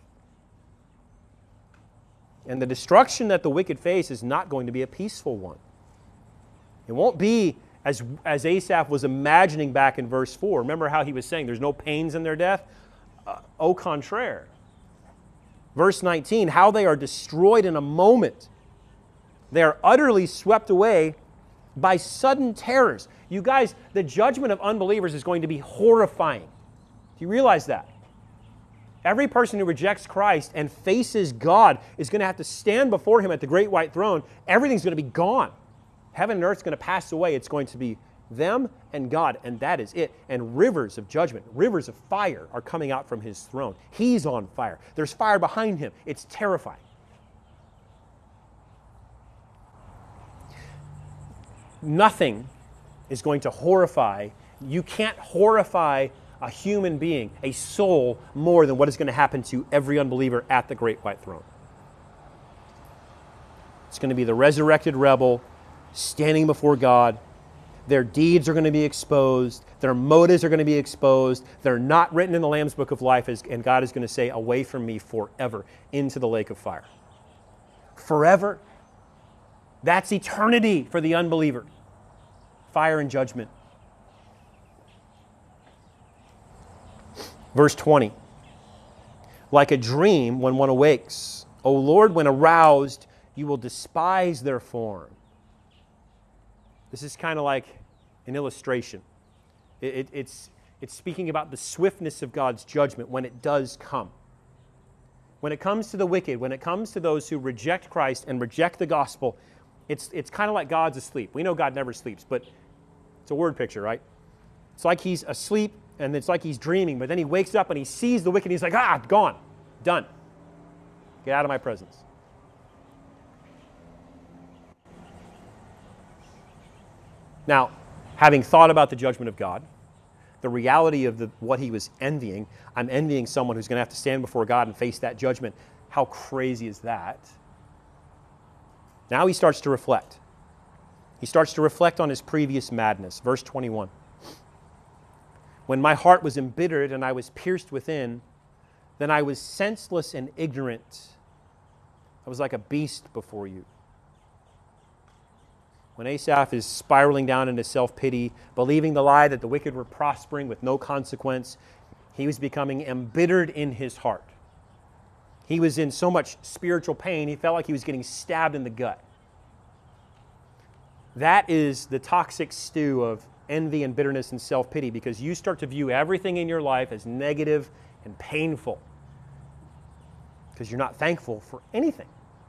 And the destruction that the wicked face is not going to be a peaceful one. It won't be as Asaph was imagining back in verse 4. Remember how he was saying there's no pains in their death? Au contraire. Verse 19, how they are destroyed in a moment. They are utterly swept away by sudden terrors. You guys, the judgment of unbelievers is going to be horrifying. Do you realize that? Every person who rejects Christ and faces God is going to have to stand before Him at the great white throne. Everything's going to be gone. Heaven and earth is going to pass away. It's going to be them and God, and that is it. And rivers of judgment, rivers of fire are coming out from His throne. He's on fire. There's fire behind Him. It's terrifying. Nothing is going to horrify. You can't horrify a human being, a soul, more than what is going to happen to every unbeliever at the great white throne. It's going to be the resurrected rebel standing before God. Their deeds are going to be exposed. Their motives are going to be exposed. They're not written in the Lamb's Book of Life, and God is going to say, away from me forever, into the lake of fire. Forever. That's eternity for the unbeliever. Fire and judgment. Verse 20. Like a dream when one awakes. O Lord, when aroused, you will despise their form. This is kind of like an illustration. It's speaking about the swiftness of God's judgment when it does come. When it comes to the wicked, when it comes to those who reject Christ and reject the gospel, it's kind of like God's asleep. We know God never sleeps, but it's a word picture, right? It's like he's asleep and it's like he's dreaming, but then he wakes up and he sees the wicked and he's like, gone, done. Get out of my presence. Now, having thought about the judgment of God, the reality of what he was envying, I'm envying someone who's going to have to stand before God and face that judgment. How crazy is that? Now he starts to reflect. He starts to reflect on his previous madness. Verse 21. When my heart was embittered and I was pierced within, then I was senseless and ignorant. I was like a beast before you. When Asaph is spiraling down into self-pity, believing the lie that the wicked were prospering with no consequence, he was becoming embittered in his heart. He was in so much spiritual pain, he felt like he was getting stabbed in the gut. That is the toxic stew of envy and bitterness and self-pity, because you start to view everything in your life as negative and painful because you're not thankful for anything.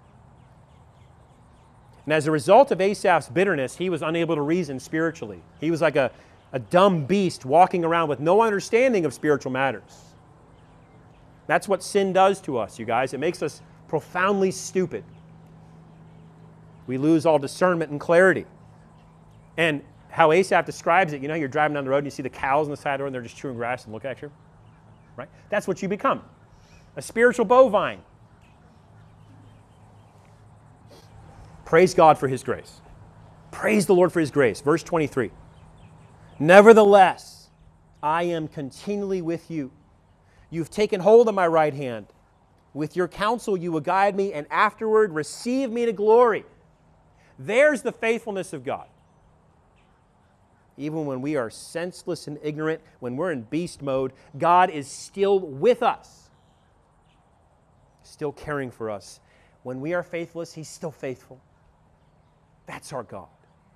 And as a result of Asaph's bitterness, he was unable to reason spiritually. He was like a dumb beast walking around with no understanding of spiritual matters. That's what sin does to us, you guys. It makes us profoundly stupid. We lose all discernment and clarity. And how Asaph describes it, you're driving down the road and you see the cows on the side of the road and they're just chewing grass and look at you. Right? That's what you become. A spiritual bovine. Praise God for His grace. Praise the Lord for His grace. Verse 23. Nevertheless, I am continually with you. You've taken hold of my right hand. With your counsel you will guide me, and afterward receive me to glory. There's the faithfulness of God. Even when we are senseless and ignorant, when we're in beast mode, God is still with us. Still caring for us. When we are faithless, He's still faithful. That's our God.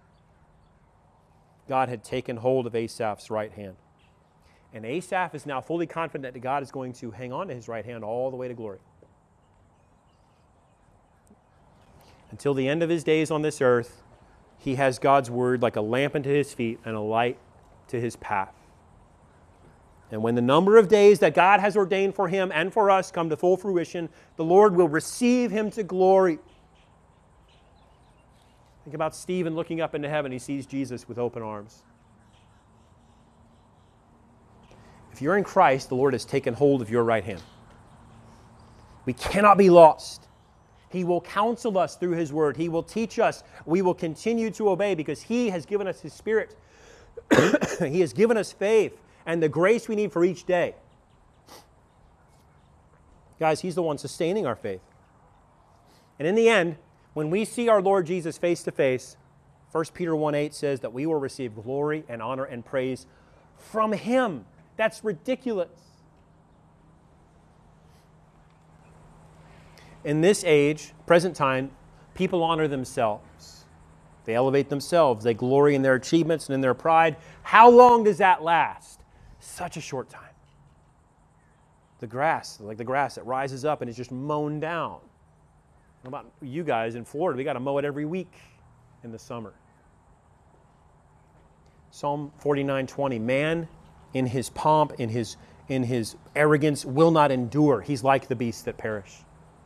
God had taken hold of Asaph's right hand. And Asaph is now fully confident that God is going to hang on to his right hand all the way to glory. Until the end of his days on this earth, he has God's word like a lamp unto his feet and a light to his path. And when the number of days that God has ordained for him and for us come to full fruition, the Lord will receive him to glory. Think about Stephen looking up into heaven. He sees Jesus with open arms. If you're in Christ, the Lord has taken hold of your right hand. We cannot be lost. He will counsel us through His word. He will teach us. We will continue to obey because He has given us His Spirit. He has given us faith and the grace we need for each day. Guys, He's the one sustaining our faith. And in the end, when we see our Lord Jesus face to face, 1 Peter 1:8 says that we will receive glory and honor and praise from Him. That's ridiculous. In this age, present time, people honor themselves. They elevate themselves. They glory in their achievements and in their pride. How long does that last? Such a short time. The grass, like the grass that rises up and is just mown down. What about you guys in Florida? We got to mow it every week in the summer. Psalm 49:20, man in his pomp, in his arrogance, will not endure. He's like the beasts that perish.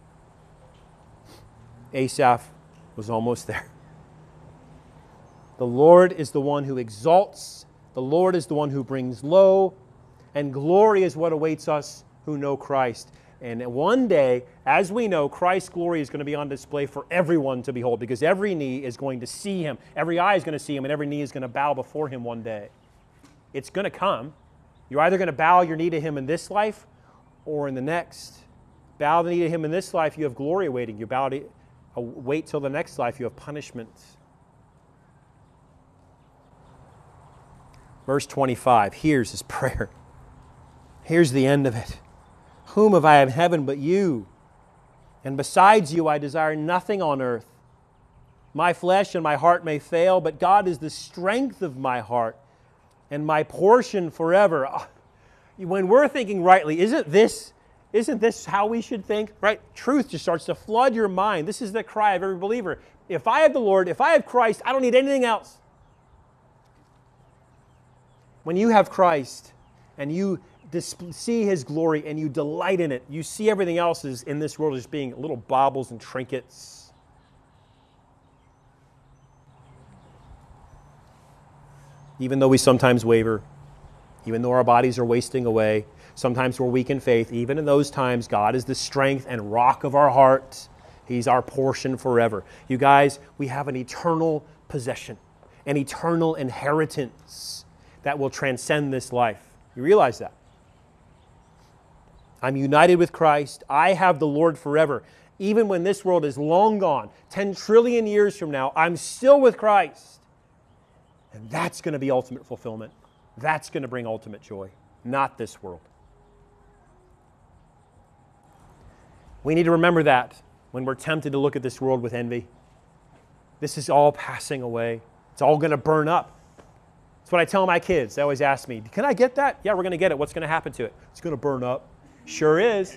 Asaph was almost there. The Lord is the one who exalts. The Lord is the one who brings low. And glory is what awaits us who know Christ. And one day, as we know, Christ's glory is going to be on display for everyone to behold, because every knee is going to see Him. Every eye is going to see Him, and every knee is going to bow before Him one day. It's going to come. You're either going to bow your knee to Him in this life or in the next. Bow the knee to Him in this life, you have glory awaiting you. Wait till the next life, you have punishment. Verse 25, here's his prayer. Here's the end of it. Whom have I in heaven but you? And besides you I desire nothing on earth. My flesh and my heart may fail, but God is the strength of my heart and my portion forever. When we're thinking rightly, isn't this Isn't this how we should think? Right? Truth just starts to flood your mind. This is the cry of every believer. If I have the Lord, if I have Christ, I don't need anything else. When you have Christ and you see His glory and you delight in it, you see everything else is in this world as being little baubles and trinkets. Even though we sometimes waver, even though our bodies are wasting away, sometimes we're weak in faith, even in those times, God is the strength and rock of our heart. He's our portion forever. You guys, we have an eternal possession, an eternal inheritance that will transcend this life. You realize that? I'm united with Christ. I have the Lord forever. Even when this world is long gone, 10 trillion years from now, I'm still with Christ. And that's going to be ultimate fulfillment. That's going to bring ultimate joy, not this world. We need to remember that when we're tempted to look at this world with envy. This is all passing away. It's all going to burn up. That's what I tell my kids. They always ask me, can I get that? Yeah, we're going to get it. What's going to happen to it? It's going to burn up. Sure is.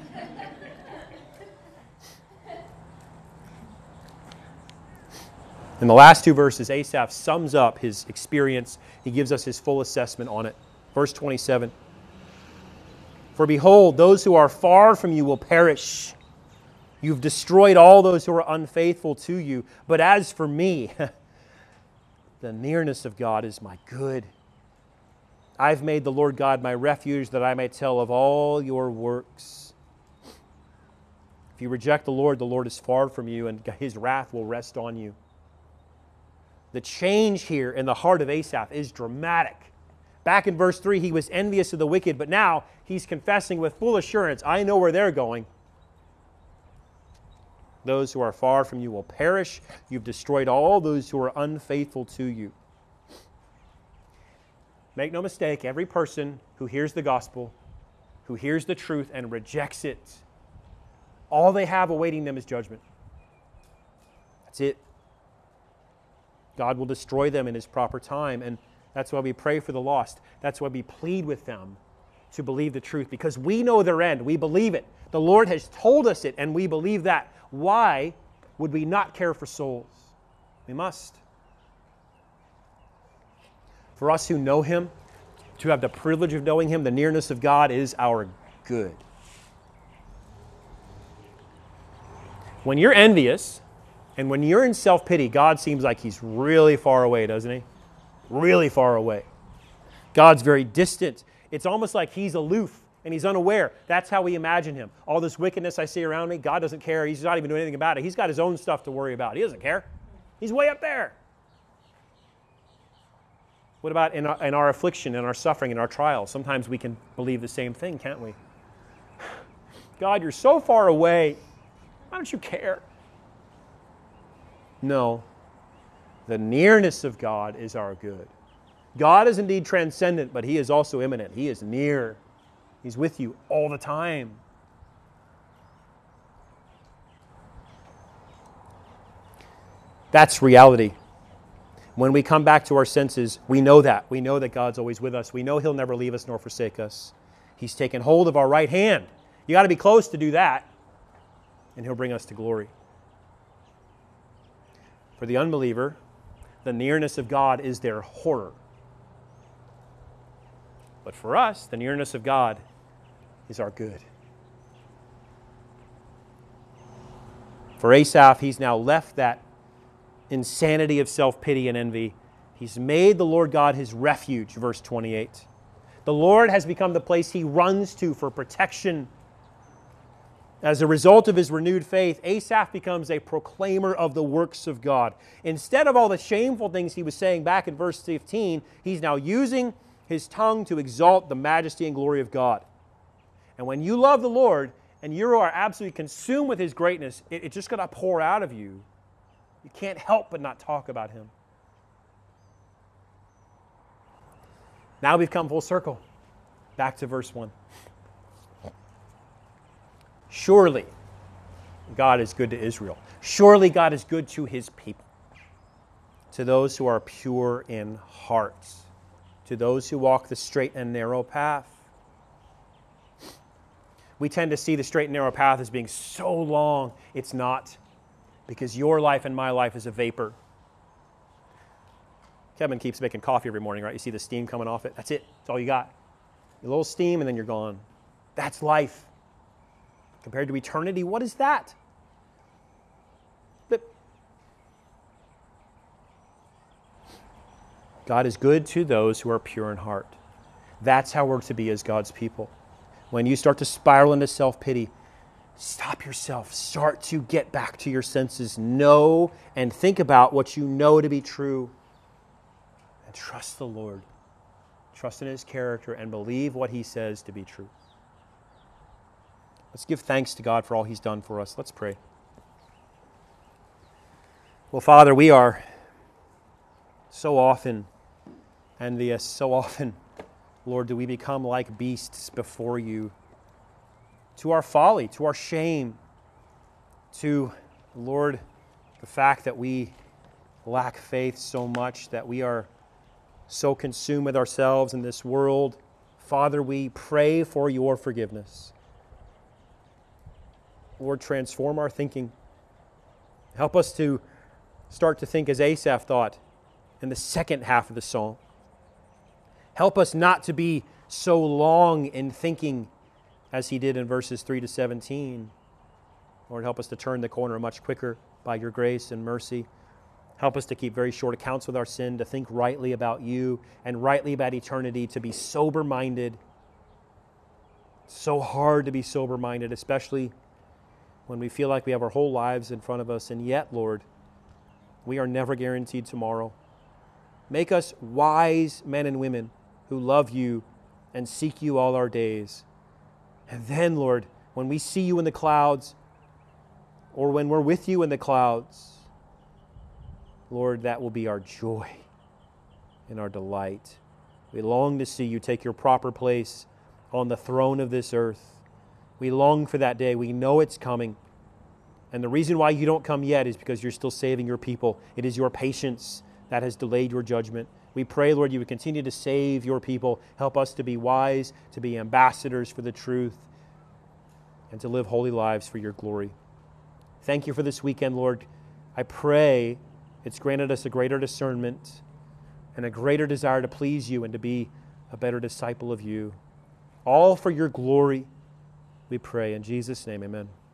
In the last two verses, Asaph sums up his experience. He gives us his full assessment on it. Verse 27. For behold, those who are far from you will perish. You've destroyed all those who are unfaithful to you. But as for me, the nearness of God is my good. I've made the Lord God my refuge, that I may tell of all your works. If you reject the Lord is far from you, and His wrath will rest on you. The change here in the heart of Asaph is dramatic. Back in verse 3, he was envious of the wicked, but now he's confessing with full assurance, I know where they're going. Those who are far from you will perish. You've destroyed all those who are unfaithful to you. Make no mistake, every person who hears the gospel, who hears the truth and rejects it, all they have awaiting them is judgment. That's it. God will destroy them in His proper time, and that's why we pray for the lost. That's why we plead with them to believe the truth, because we know their end. We believe it. The Lord has told us it, and we believe that. Why would we not care for souls? We must. For us who know Him, to have the privilege of knowing Him, the nearness of God is our good. When you're envious, and when you're in self-pity, God seems like He's really far away, doesn't He? Really far away. God's very distant. It's almost like He's aloof and He's unaware. That's how we imagine Him. All this wickedness I see around me, God doesn't care. He's not even doing anything about it. He's got His own stuff to worry about. He doesn't care. He's way up there. What about in our affliction, in our suffering, in our trials? Sometimes we can believe the same thing, can't we? God, you're so far away. Why don't you care? No. The nearness of God is our good. God is indeed transcendent, but He is also immanent. He is near. He's with you all the time. That's reality. When we come back to our senses, we know that. We know that God's always with us. We know He'll never leave us nor forsake us. He's taken hold of our right hand. You got to be close to do that, and He'll bring us to glory. For the unbeliever, the nearness of God is their horror. But for us, the nearness of God is our good. For Asaph, he's now left that insanity of self-pity and envy. He's made the Lord God his refuge, verse 28. The Lord has become the place he runs to for protection. As a result of his renewed faith, Asaph becomes a proclaimer of the works of God. Instead of all the shameful things he was saying back in verse 15, he's now using his tongue to exalt the majesty and glory of God. And when you love the Lord and you are absolutely consumed with His greatness, it's just going to pour out of you. You can't help but not talk about Him. Now we've come full circle. Back to verse 1. Surely God is good to Israel. Surely God is good to His people. To those who are pure in heart. To those who walk the straight and narrow path. We tend to see the straight and narrow path as being so long. It's not, because your life and my life is a vapor. Kevin keeps making coffee every morning, right? You see the steam coming off it. That's it. That's all you got. A little steam and then you're gone. That's life. Compared to eternity, what is that? But God is good to those who are pure in heart. That's how we're to be as God's people. When you start to spiral into self-pity, stop yourself. Start to get back to your senses. Know and think about what you know to be true. And trust the Lord. Trust in His character and believe what He says to be true. Let's give thanks to God for all He's done for us. Let's pray. Well, Father, we are so often, Lord, do we become like beasts before You, to our folly, to our shame, to, Lord, the fact that we lack faith so much, that we are so consumed with ourselves in this world. Father, we pray for Your forgiveness. Lord, transform our thinking. Help us to start to think as Asaph thought in the second half of the psalm. Help us not to be so long in thinking as he did in verses 3 to 17. Lord, help us to turn the corner much quicker by Your grace and mercy. Help us to keep very short accounts with our sin, to think rightly about You and rightly about eternity, to be sober-minded. It's so hard to be sober-minded, especially when we feel like we have our whole lives in front of us, and yet, Lord, we are never guaranteed tomorrow. Make us wise men and women who love You and seek You all our days. And then, Lord, when we see You in the clouds, or when we're with You in the clouds, Lord, that will be our joy and our delight. We long to see You take Your proper place on the throne of this earth. We long for that day. We know it's coming. And the reason why You don't come yet is because You're still saving Your people. It is Your patience that has delayed Your judgment. We pray, Lord, You would continue to save Your people. Help us to be wise, to be ambassadors for the truth, and to live holy lives for Your glory. Thank You for this weekend, Lord. I pray it's granted us a greater discernment and a greater desire to please You and to be a better disciple of You. All for Your glory, we pray. In Jesus' name, amen.